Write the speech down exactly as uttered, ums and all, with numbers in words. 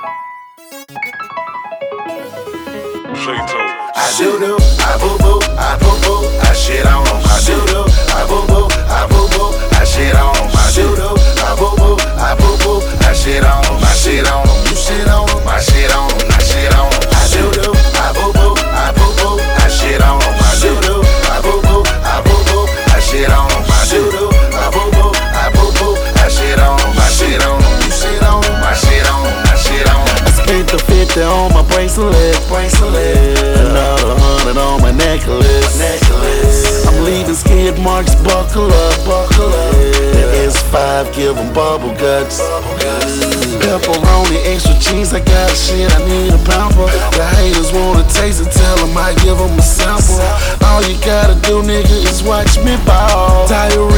I do do, I boo boo, I boo boo, I shit on 'em. I do do, I boo boo, I boo boo, I shit on 'em. I do do, I boo boo, I boo boo, I shit on 'em. I shit on 'em, you shit on 'em. I shit on 'em, I shit on 'em. I do do, I boo boo, I boo boo, I shit on 'em. I do do, I boo boo, I boo boo, I shit on 'em. I do do, I boo boo, I boo boo, I shit on 'em. I shit on 'em, you shit on 'em. I shit on 'em, I shit on 'em. I spent the fifty on my bracelet, bracelet. Another hundred on my necklace, necklace. I'm leaving skid marks, buckle up, buckle up. The S five, give 'em bubble guts. Pepperoni, extra cheese, I got a shit, I need a pamper. The haters wanna taste it, tell 'em I give 'em a sample. All you gotta do, nigga, is watch me ball. Tire